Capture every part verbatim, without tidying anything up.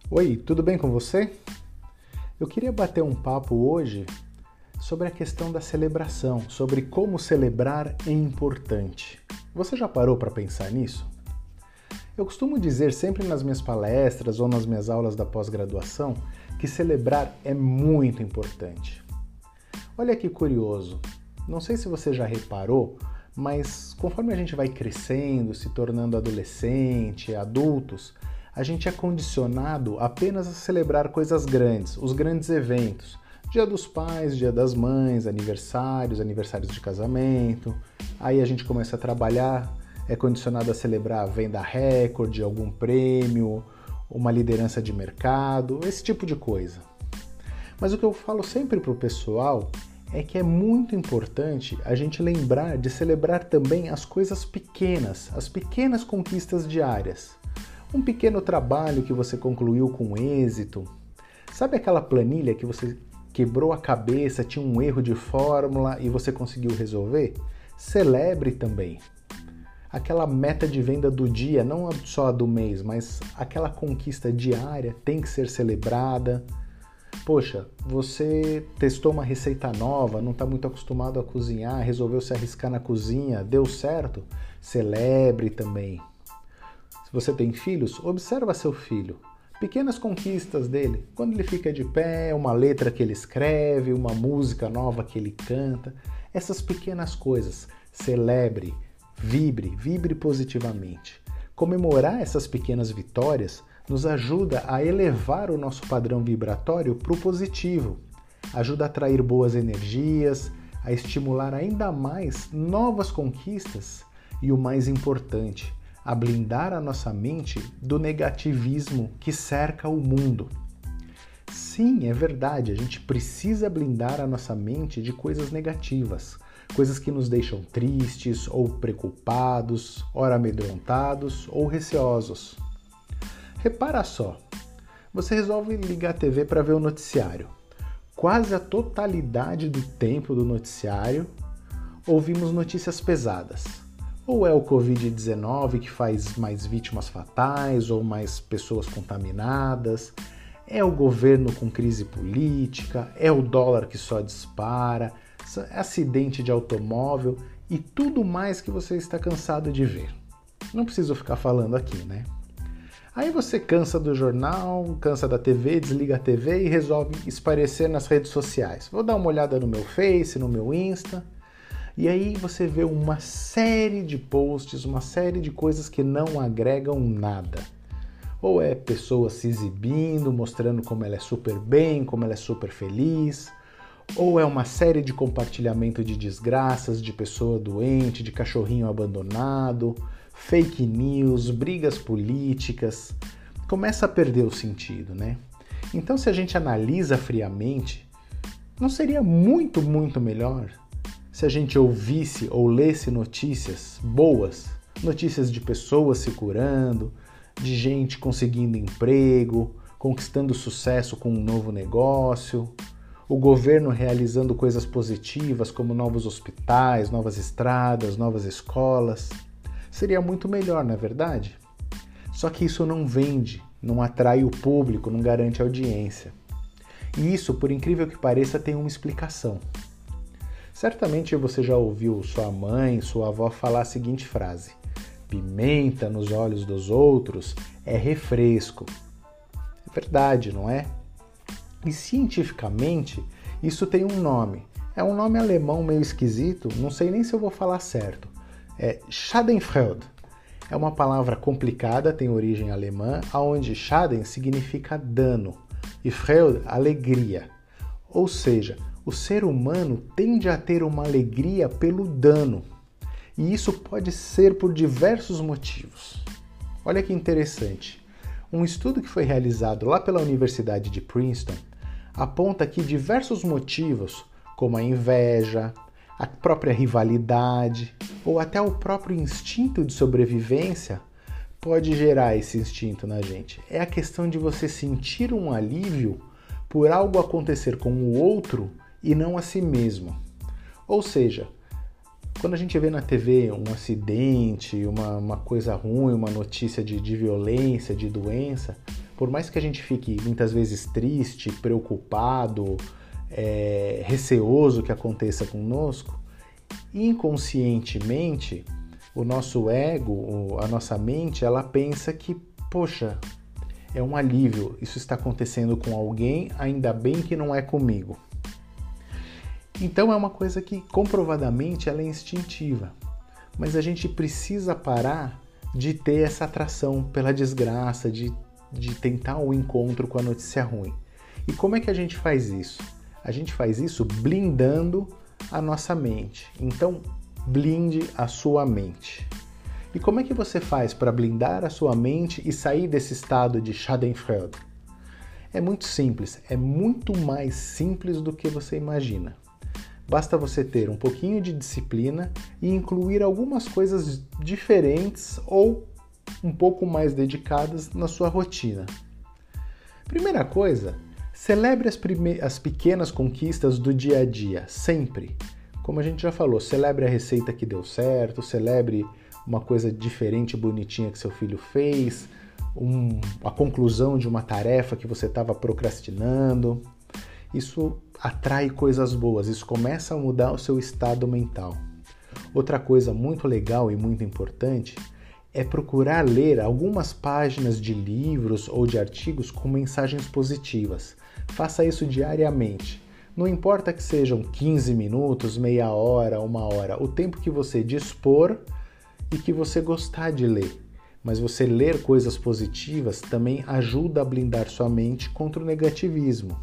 Oi, tudo bem com você? Eu queria bater um papo hoje sobre a questão da celebração, sobre como celebrar é importante. Você já parou para pensar nisso? Eu costumo dizer sempre nas minhas palestras ou nas minhas aulas da pós-graduação que celebrar é muito importante. Olha que curioso, não sei se você já reparou, mas conforme a gente vai crescendo, se tornando adolescente, adultos, a gente é condicionado apenas a celebrar coisas grandes, os grandes eventos. Dia dos Pais, Dia das Mães, aniversários, aniversários de casamento. Aí a gente começa a trabalhar, é condicionado a celebrar a venda recorde, algum prêmio, uma liderança de mercado, esse tipo de coisa. Mas o que eu falo sempre para o pessoal é que é muito importante a gente lembrar de celebrar também as coisas pequenas, as pequenas conquistas diárias. Um pequeno trabalho que você concluiu com êxito. Sabe aquela planilha que você quebrou a cabeça, tinha um erro de fórmula e você conseguiu resolver? Celebre também. Aquela meta de venda do dia, não só a do mês, mas aquela conquista diária tem que ser celebrada. Poxa, você testou uma receita nova, não está muito acostumado a cozinhar, resolveu se arriscar na cozinha, deu certo? Celebre também. Se você tem filhos, observa seu filho. Pequenas conquistas dele. Quando ele fica de pé, uma letra que ele escreve, uma música nova que ele canta. Essas pequenas coisas. Celebre, vibre, vibre positivamente. Comemorar essas pequenas vitórias nos ajuda a elevar o nosso padrão vibratório para o positivo. Ajuda a atrair boas energias, a estimular ainda mais novas conquistas e o mais importante, a blindar a nossa mente do negativismo que cerca o mundo. Sim, é verdade, a gente precisa blindar a nossa mente de coisas negativas, coisas que nos deixam tristes ou preocupados, ora amedrontados ou receosos. Repara só, você resolve ligar a T V para ver o noticiário. Quase a totalidade do tempo do noticiário ouvimos notícias pesadas. Ou é o covid dezenove que faz mais vítimas fatais ou mais pessoas contaminadas, é o governo com crise política, é o dólar que só dispara, acidente de automóvel e tudo mais que você está cansado de ver. Não preciso ficar falando aqui, né? Aí você cansa do jornal, cansa da T V, desliga a T V e resolve esparecer nas redes sociais. Vou dar uma olhada no meu Face, no meu Insta. E aí você vê uma série de posts, uma série de coisas que não agregam nada. Ou é pessoa se exibindo, mostrando como ela é super bem, como ela é super feliz. Ou é uma série de compartilhamento de desgraças, de pessoa doente, de cachorrinho abandonado, fake news, brigas políticas. Começa a perder o sentido, né? Então, se a gente analisa friamente, não seria muito, muito melhor se a gente ouvisse ou lesse notícias boas, notícias de pessoas se curando, de gente conseguindo emprego, conquistando sucesso com um novo negócio, o governo realizando coisas positivas como novos hospitais, novas estradas, novas escolas. Seria muito melhor, não é verdade? Só que isso não vende, não atrai o público, não garante audiência. E isso, por incrível que pareça, tem uma explicação. Certamente você já ouviu sua mãe, sua avó falar a seguinte frase: pimenta nos olhos dos outros é refresco. É verdade, não é? E cientificamente, isso tem um nome. É um nome alemão meio esquisito, não sei nem se eu vou falar certo. É Schadenfreude. É uma palavra complicada, tem origem alemã, onde Schaden significa dano e Freude, alegria. Ou seja, o ser humano tende a ter uma alegria pelo dano. E isso pode ser por diversos motivos. Olha que interessante. Um estudo que foi realizado lá pela Universidade de Princeton aponta que diversos motivos, como a inveja, a própria rivalidade ou até o próprio instinto de sobrevivência, pode gerar esse instinto na gente. É a questão de você sentir um alívio por algo acontecer com o outro e não a si mesmo. Ou seja, Quando a gente vê na T V um acidente, uma, uma coisa ruim, uma notícia de, de violência, de doença, por mais que a gente fique muitas vezes triste, preocupado, é, receoso que aconteça conosco, inconscientemente, o nosso ego, a nossa mente, ela pensa que, poxa, é um alívio, isso está acontecendo com alguém, ainda bem que não é comigo. Então é uma coisa que comprovadamente ela é instintiva, mas a gente precisa parar de ter essa atração pela desgraça, de, de tentar o encontro com a notícia ruim. E como é que a gente faz isso? A gente faz isso blindando a nossa mente. Então, blinde a sua mente. E como é que você faz para blindar a sua mente e sair desse estado de Schadenfreude? É muito simples, é muito mais simples do que você imagina. Basta você ter um pouquinho de disciplina e incluir algumas coisas diferentes ou um pouco mais dedicadas na sua rotina. Primeira coisa, celebre as, prime- as pequenas conquistas do dia a dia, sempre. Como a gente já falou, celebre a receita que deu certo, celebre uma coisa diferente e bonitinha que seu filho fez, um, a conclusão de uma tarefa que você estava procrastinando. Isso atrai coisas boas, isso começa a mudar o seu estado mental. Outra coisa muito legal e muito importante é procurar ler algumas páginas de livros ou de artigos com mensagens positivas. Faça isso diariamente. Não importa que sejam quinze minutos, meia hora, uma hora, o tempo que você dispor e que você gostar de ler. Mas você ler coisas positivas também ajuda a blindar sua mente contra o negativismo.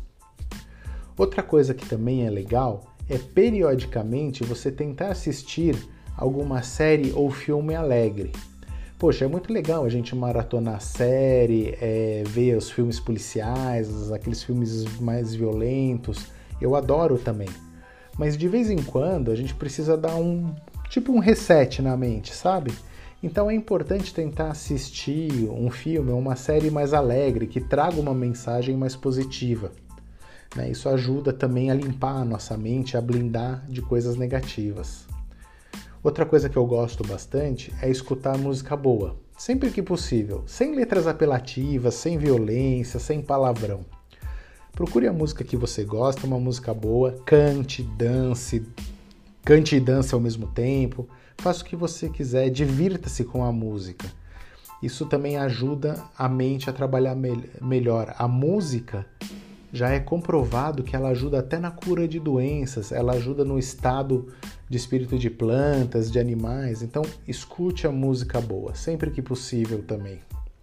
Outra coisa que também é legal é periodicamente você tentar assistir alguma série ou filme alegre. Poxa, é muito legal a gente maratonar a série, é, ver os filmes policiais, aqueles filmes mais violentos. Eu adoro também. Mas de vez em quando a gente precisa dar um tipo um reset na mente, sabe? Então é importante tentar assistir um filme ou uma série mais alegre, que traga uma mensagem mais positiva. Né? Isso ajuda também a limpar a nossa mente, a blindar de coisas negativas. Outra coisa que eu gosto bastante é escutar música boa, sempre que possível, sem letras apelativas, sem violência, sem palavrão. Procure a música que você gosta, uma música boa, cante, dance, cante e dance ao mesmo tempo, faça o que você quiser, divirta-se com a música. Isso também ajuda a mente a trabalhar me- melhor. A música já é comprovado que ela ajuda até na cura de doenças, ela ajuda no estado de espírito de plantas, de animais. Então, escute a música boa, sempre que possível também.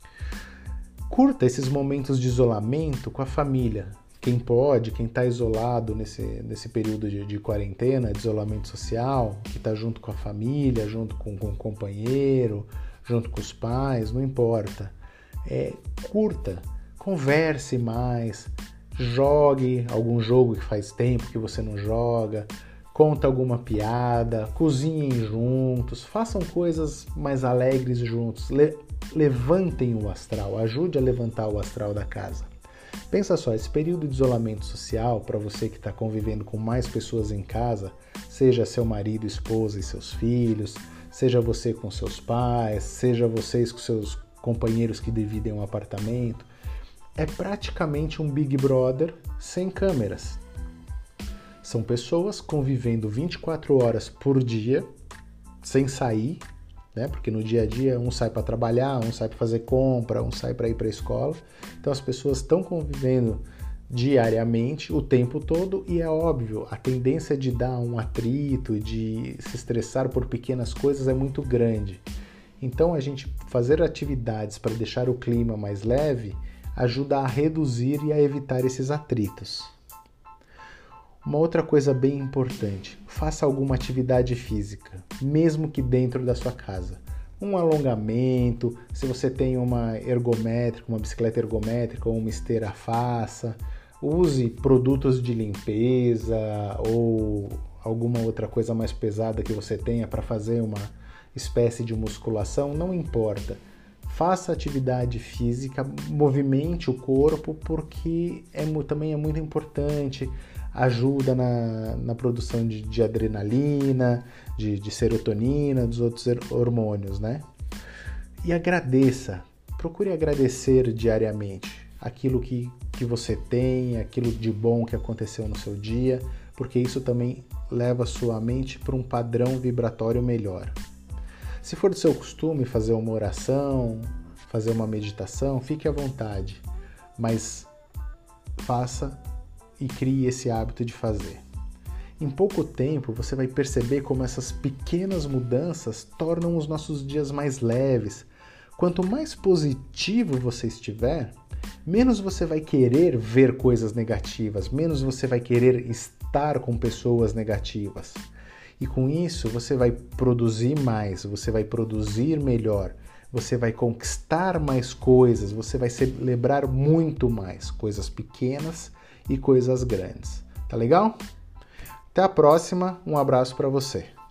Curta esses momentos de isolamento com a família. Quem pode, quem está isolado nesse, nesse período de, de quarentena, de isolamento social, que está junto com a família, junto com, com o companheiro, junto com os pais, não importa. É, curta, converse mais, jogue algum jogo que faz tempo que você não joga, conta alguma piada, cozinhem juntos, façam coisas mais alegres juntos, Le- levantem o astral, ajude a levantar o astral da casa. Pensa só, esse período de isolamento social, para você que está convivendo com mais pessoas em casa, seja seu marido, esposa e seus filhos, seja você com seus pais, seja vocês com seus companheiros que dividem um apartamento, é praticamente um Big Brother sem câmeras. São pessoas convivendo vinte e quatro horas por dia, sem sair, né? Porque no dia a dia um sai para trabalhar, um sai para fazer compra, um sai para ir para a escola. Então as pessoas estão convivendo diariamente, o tempo todo, e é óbvio, a tendência de dar um atrito, de se estressar por pequenas coisas é muito grande. Então a gente fazer atividades para deixar o clima mais leve ajuda a reduzir e a evitar esses atritos. Uma outra coisa bem importante, faça alguma atividade física, mesmo que dentro da sua casa. Um alongamento, se você tem uma ergométrica, uma bicicleta ergométrica ou uma esteira, faça. Use produtos de limpeza ou alguma outra coisa mais pesada que você tenha para fazer uma espécie de musculação, não importa. Faça atividade física, movimente o corpo, porque é, também é muito importante. ajuda na, na produção de, de adrenalina, de, de serotonina, dos outros hormônios, né? E agradeça, procure agradecer diariamente aquilo que, que você tem, aquilo de bom que aconteceu no seu dia, porque isso também leva a sua mente para um padrão vibratório melhor. Se for do seu costume fazer uma oração, fazer uma meditação, fique à vontade, mas faça e crie esse hábito de fazer. Em pouco tempo, você vai perceber como essas pequenas mudanças tornam os nossos dias mais leves. Quanto mais positivo você estiver, menos você vai querer ver coisas negativas, menos você vai querer estar com pessoas negativas. E com isso, você vai produzir mais, você vai produzir melhor, você vai conquistar mais coisas, você vai celebrar muito mais coisas pequenas e coisas grandes. Tá legal? Até a próxima, um abraço para você.